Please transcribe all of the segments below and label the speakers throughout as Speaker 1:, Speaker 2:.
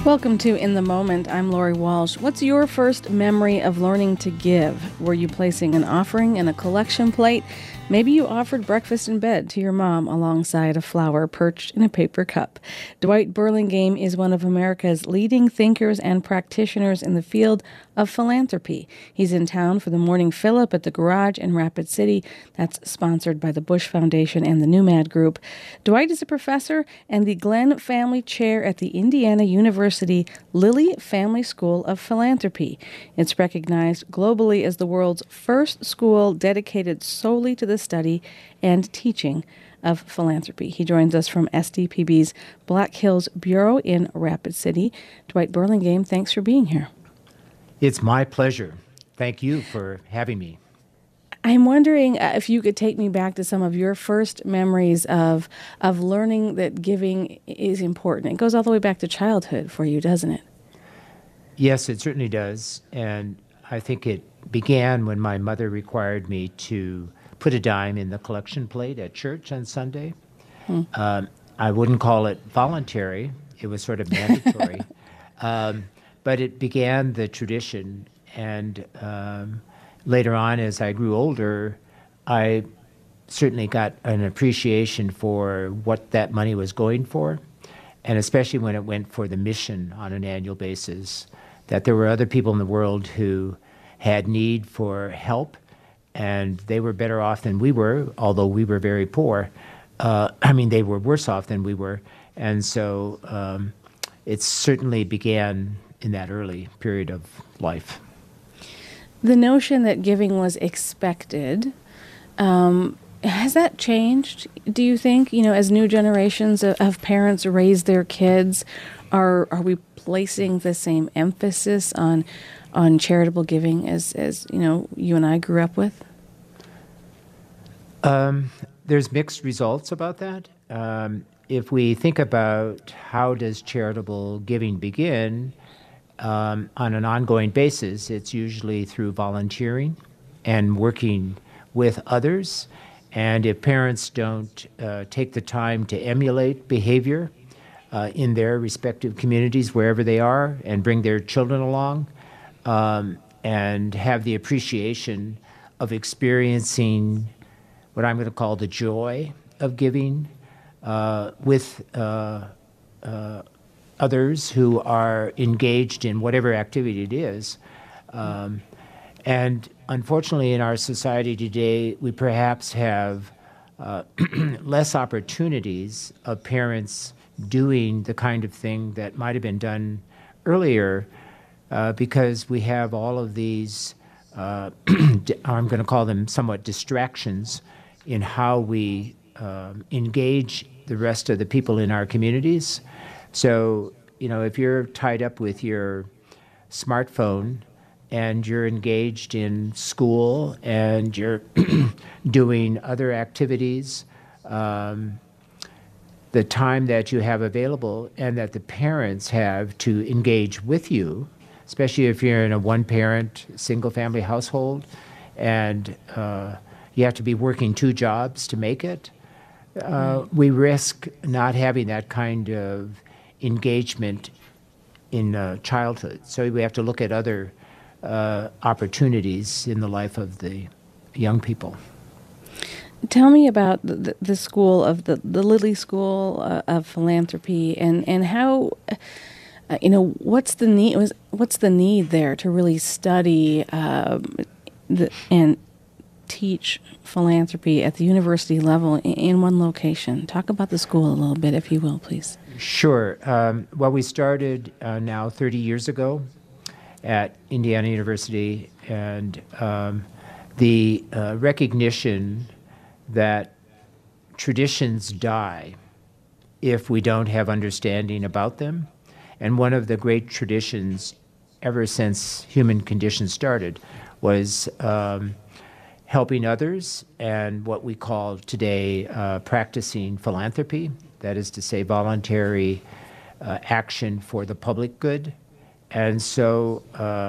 Speaker 1: Welcome to In the Moment. I'm Lori Walsh. What's your first memory of learning to give? Were you placing an offering in a collection plate? Maybe you offered breakfast in bed to your mom alongside a flower perched in a paper cup. Dwight Burlingame is one of America's leading thinkers and practitioners in the field of philanthropy. He's in town for the Morning Fill-Up at the Garage in Rapid City. That's sponsored by the Bush Foundation and the Numad Group. Dwight is a professor and the Glenn Family Chair at the Indiana University Lilly Family School of Philanthropy. It's recognized globally as the world's first school dedicated solely to the study and teaching of philanthropy. He joins us from SDPB's Black Hills Bureau in Rapid City. Dwight Burlingame, thanks for being here.
Speaker 2: It's my pleasure. Thank you for having me.
Speaker 1: I'm wondering if you could take me back to some of your first memories of learning that giving is important. It goes all the way back to childhood for you, doesn't it?
Speaker 2: Yes, it certainly does. And I think it began when my mother required me to put a dime in the collection plate at church on Sunday. I wouldn't call it voluntary. It was sort of mandatory. But it began the tradition. And later on, as I grew older, I certainly got an appreciation for what that money was going for, and especially when it went for the mission on an annual basis, that there were other people in the world who had need for help, and they were better off than we were, although we were very poor. They were worse off than we were. And so it certainly began in that early period of life.
Speaker 1: The notion that giving was expected, has that changed, do you think? You know, as new generations of parents raise their kids, are we placing the same emphasis on charitable giving as you and I grew up with?
Speaker 2: There's mixed results about that. If we think about how does charitable giving begin, on an ongoing basis, it's usually through volunteering and working with others. And if parents don't take the time to emulate behavior in their respective communities, wherever they are, and bring their children along, and have the appreciation of experiencing what I'm going to call the joy of giving with others who are engaged in whatever activity it is. And unfortunately, in our society today, we perhaps have less opportunities of parents doing the kind of thing that might have been done earlier because we have all of these, I'm going to call them somewhat distractions in how we engage the rest of the people in our communities. So, if you're tied up with your smartphone and you're engaged in school and you're doing other activities, the time that you have available and that the parents have to engage with you, especially if you're in a one-parent, single-family household, and you have to be working two jobs to make it, we risk not having that kind of engagement in childhood. So we have to look at other opportunities in the life of the young people.
Speaker 1: Tell me about the school of the Lilly School of Philanthropy and how, what's the need there to really study and teach philanthropy at the university level in one location. Talk about the school a little bit, if you will, please.
Speaker 2: Sure. Well, we started now 30 years ago at Indiana University, and the recognition that traditions die if we don't have understanding about them. And one of the great traditions ever since human condition started was helping others and what we call today practicing philanthropy, that is to say voluntary action for the public good. And so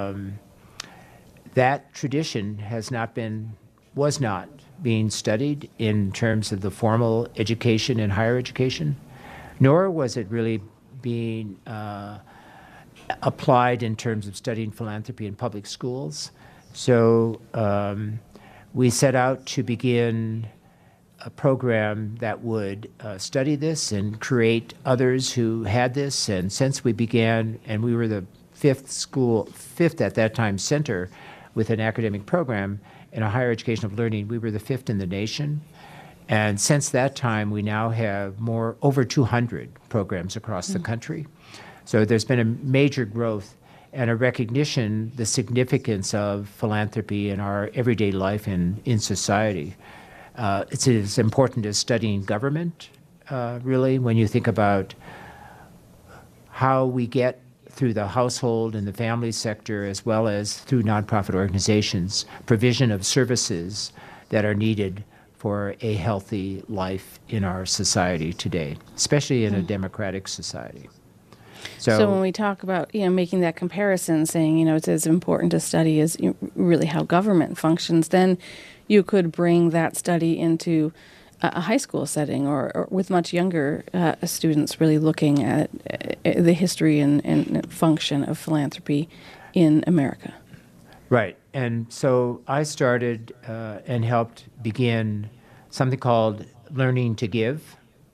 Speaker 2: that tradition was not being studied in terms of the formal education and higher education, nor was it really being applied in terms of studying philanthropy in public schools. So we set out to begin a program that would study this and create others who had this. And since we began, and we were the fifth at that time center with an academic program in a higher education of learning, we were the fifth in the nation. And since that time, we now have over 200 programs across the country. So there's been a major growth and a recognition the significance of philanthropy in our everyday life and in society. It's as important as studying government, really, when you think about how we get through the household and the family sector, as well as through nonprofit organizations, provision of services that are needed for a healthy life in our society today, especially in a democratic society.
Speaker 1: So when we talk about, making that comparison, saying, it's as important to study as really how government functions, then you could bring that study into a high school setting or with much younger students really looking at the history and function of philanthropy in America.
Speaker 2: Right. And so I started and helped begin something called Learning to Give.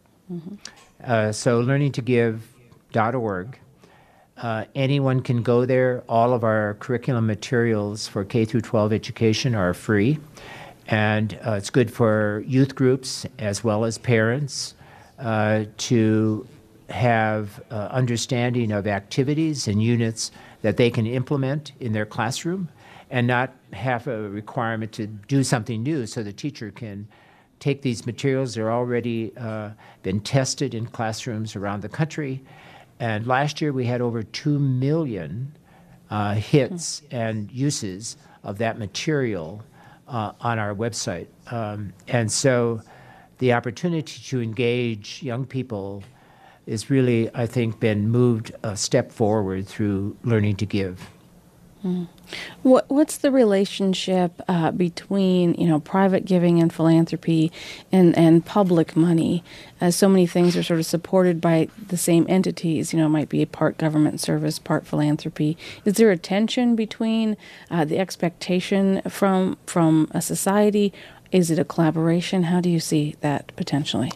Speaker 2: So learningtogive.org. Anyone can go there. All of our curriculum materials for K through 12 education are free. And it's good for youth groups as well as parents to have understanding of activities and units that they can implement in their classroom and not have a requirement to do something new, so the teacher can take these materials. They're already been tested in classrooms around the country. And last year we had over 2 million hits and uses of that material on our website. And so the opportunity to engage young people is really, I think, been moved a step forward through Learning to Give.
Speaker 1: What's the relationship between private giving and philanthropy and public money? So many things are sort of supported by the same entities. It might be a part government service, part philanthropy. Is there a tension between the expectation from a society? Is it a collaboration? How do you see that potentially?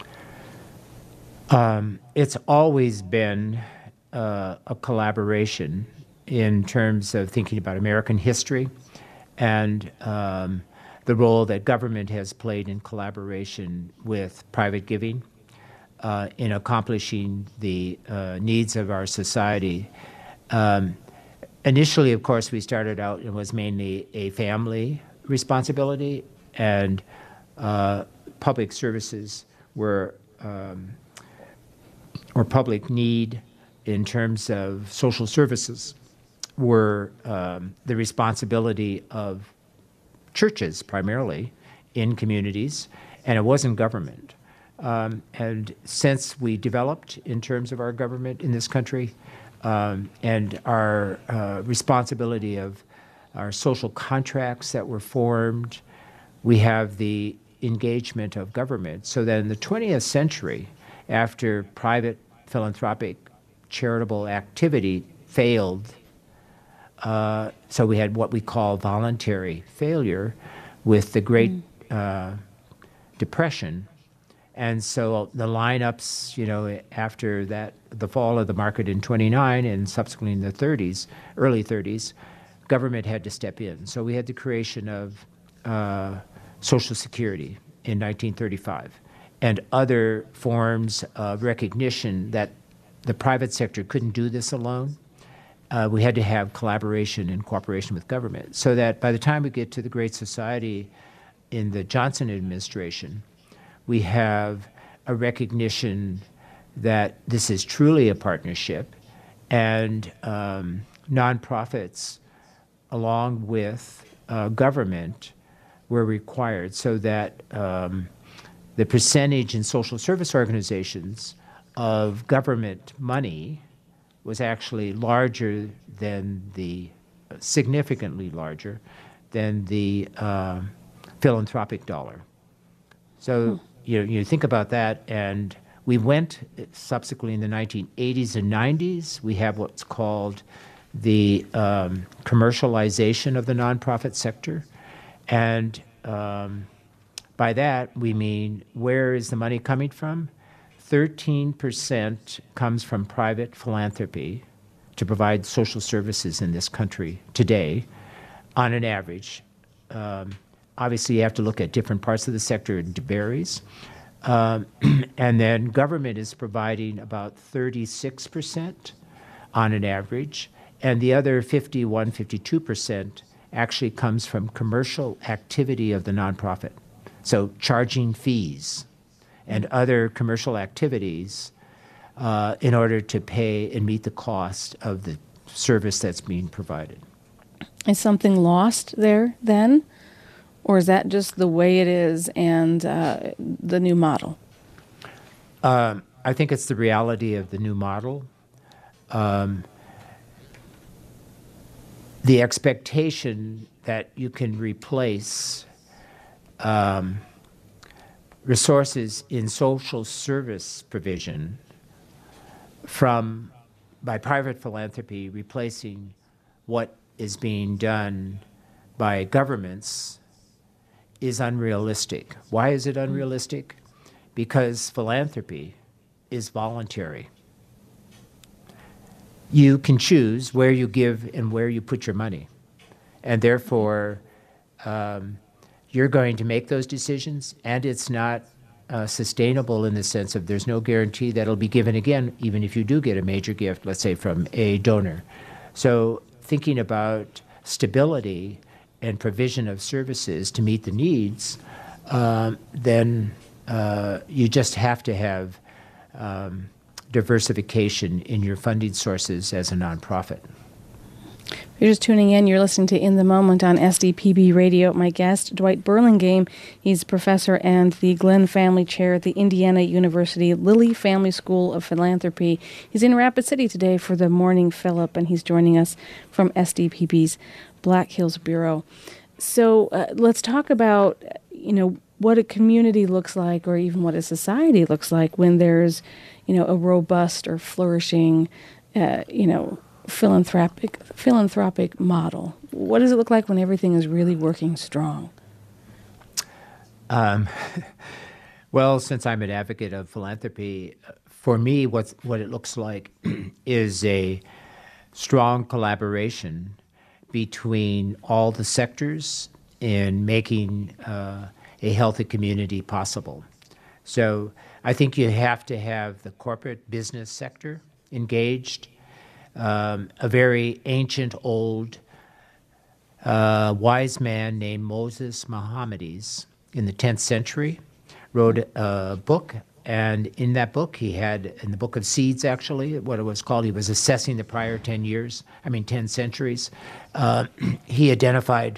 Speaker 2: It's always been a collaboration in terms of thinking about American history and the role that government has played in collaboration with private giving in accomplishing the needs of our society. Initially, of course, we started out, it was mainly a family responsibility, and public services were, or public need in terms of social services were the responsibility of churches primarily in communities, and it wasn't government. And since we developed in terms of our government in this country and our responsibility of our social contracts that were formed, we have the engagement of government. So that in the 20th century, after private philanthropic charitable activity failed, so we had what we call voluntary failure with the Great Depression. And so the lineups, after that, the fall of the market in 29 and subsequently in the 30s, early 30s, government had to step in. So we had the creation of Social Security in 1935 and other forms of recognition that the private sector couldn't do this alone. We had to have collaboration and cooperation with government, so that by the time we get to the Great Society in the Johnson administration, we have a recognition that this is truly a partnership, and nonprofits, along with government, were required, so that the percentage in social service organizations of government money was actually larger than significantly larger than the philanthropic dollar. So you think about that, and we went subsequently in the 1980s and 90s. We have what's called the commercialization of the nonprofit sector. And by that, we mean, where is the money coming from? 13% comes from private philanthropy to provide social services in this country today, on an average. Obviously, you have to look at different parts of the sector, it varies. And then government is providing about 36% on an average, and the other 51, 52% actually comes from commercial activity of the nonprofit. So charging fees and other commercial activities in order to pay and meet the cost of the service that's being provided.
Speaker 1: Is something lost there then? Or is that just the way it is and the new model?
Speaker 2: I think it's the reality of the new model. The expectation that you can replace resources in social service provision by private philanthropy replacing what is being done by governments is unrealistic. Why is it unrealistic? Because philanthropy is voluntary. You can choose where you give and where you put your money. And therefore, you're going to make those decisions, and it's not sustainable in the sense of there's no guarantee that it'll be given again, even if you do get a major gift, let's say from a donor. So thinking about stability and provision of services to meet the needs, then you just have to have diversification in your funding sources as a nonprofit.
Speaker 1: If you're just tuning in, you're listening to In the Moment on SDPB Radio. My guest, Dwight Burlingame, he's professor and the Glenn Family Chair at the Indiana University Lilly Family School of Philanthropy. He's in Rapid City today for the Morning Fill-Up, and he's joining us from SDPB's Black Hills Bureau. So let's talk about, what a community looks like, or even what a society looks like when there's, a robust or flourishing, philanthropic model. What does it look like when everything is really working strong?
Speaker 2: Well, since I'm an advocate of philanthropy, for me, what it looks like is a strong collaboration between all the sectors in making a healthy community possible. So I think you have to have the corporate business sector engaged. A very ancient, old, wise man named Moses Maimonides in the 10th century wrote a book, and in that book in the Book of Seeds actually, what it was called, he was assessing the prior 10 centuries. He identified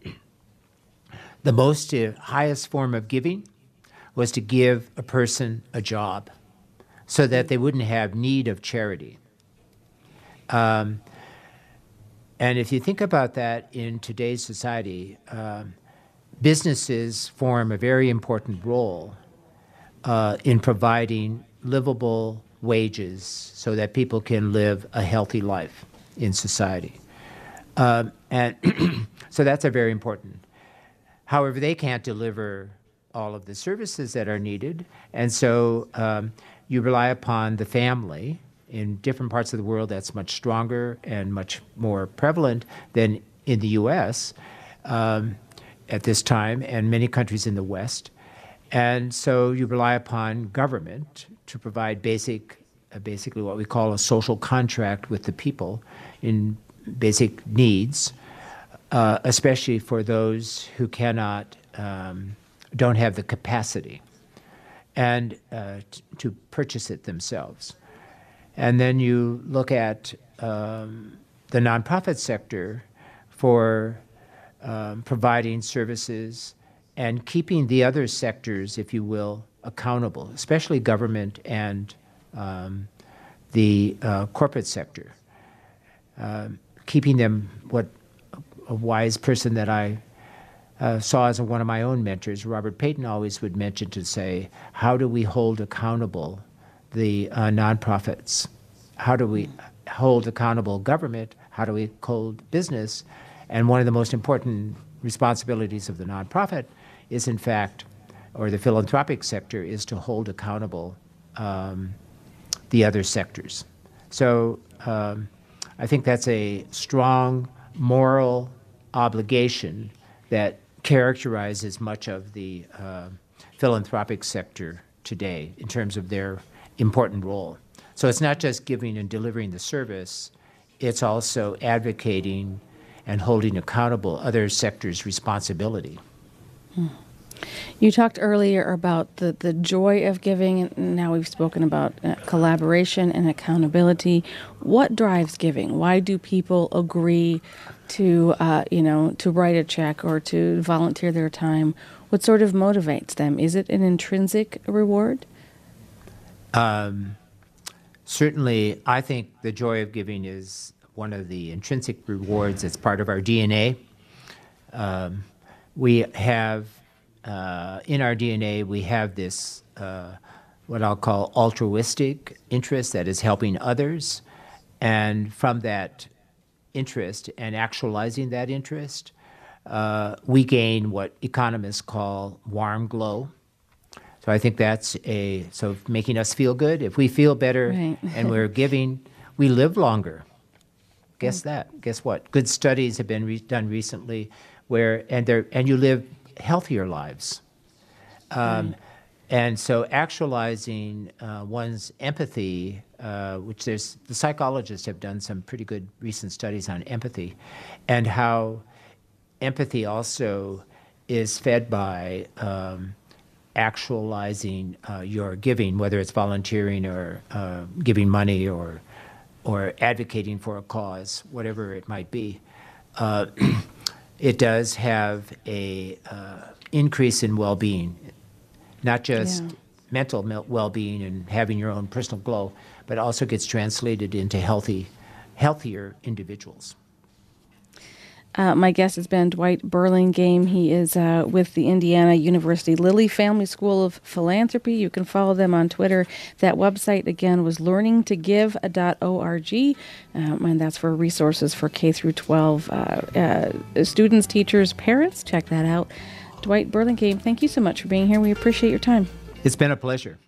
Speaker 2: the highest form of giving was to give a person a job so that they wouldn't have need of charity. And if you think about that in today's society, businesses form a very important role in providing livable wages so that people can live a healthy life in society. And so that's a very important. However, they can't deliver all of the services that are needed, and so you rely upon the family. In different parts of the world, that's much stronger and much more prevalent than in the U.S. At this time, and many countries in the West. And so you rely upon government to provide basically what we call a social contract with the people in basic needs, especially for those who don't have the capacity and to purchase it themselves. And then you look at the nonprofit sector for providing services and keeping the other sectors, if you will, accountable, especially government and the corporate sector. Keeping them, what a wise person that I saw as one of my own mentors, Robert Payton, always would mention to say, how do we hold accountable the nonprofits? How do we hold accountable government? how do we hold business? And one of the most important responsibilities of the nonprofit is, in fact, or the philanthropic sector, is to hold accountable the other sectors. So I think that's a strong moral obligation that characterizes much of the philanthropic sector today in terms of their important role. So it's not just giving and delivering the service, it's also advocating and holding accountable other sectors' responsibility.
Speaker 1: You talked earlier about the joy of giving, and now we've spoken about collaboration and accountability. What drives giving? Why do people agree to, to write a check or to volunteer their time? What sort of motivates them? Is it an intrinsic reward?
Speaker 2: Certainly, I think the joy of giving is one of the intrinsic rewards. It's part of our DNA. We have in our DNA, we have this, what I'll call altruistic interest that is helping others. And from that interest and actualizing that interest, we gain what economists call warm glow. So I think that's so making us feel good. If we feel better
Speaker 1: Right.
Speaker 2: and we're giving, we live longer. Guess that. Guess what? Good studies have been done recently and you live healthier lives. And so actualizing one's empathy, which the psychologists have done some pretty good recent studies on empathy, and how empathy also is fed by actualizing your giving, whether it's volunteering or giving money or advocating for a cause, whatever it might be. It does have a increase in well-being, not just mental well-being and having your own personal glow, but also gets translated into healthier individuals.
Speaker 1: My guest has been Dwight Burlingame. He is with the Indiana University Lilly Family School of Philanthropy. You can follow them on Twitter. That website, again, was learningtogive.org, and that's for resources for K through 12 students, teachers, parents. Check that out. Dwight Burlingame, thank you so much for being here. We appreciate your time.
Speaker 2: It's been a pleasure.